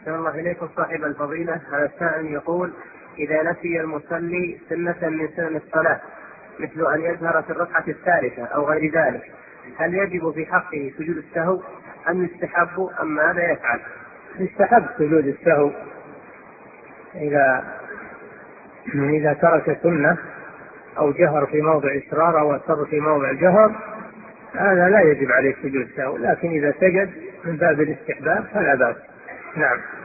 أحسن الله إليكم صاحب الفضيلة. هذا السائل يقول: إذا نسي المصلي سنة من سنن الصلاة مثل أن يجهر في الركعة الثالثة أو غير ذلك، هل يجب في حقه سجود السهو أم يستحب أم ماذا يفعل؟ يستحب سجود السهو إذا ترك سنة أو جهر في موضع إسرار أو أسر في موضع جهر، هذا لا يجب عليه سجود السهو، لكن إذا سجد من باب الاستحباب فلا بأس. نعم.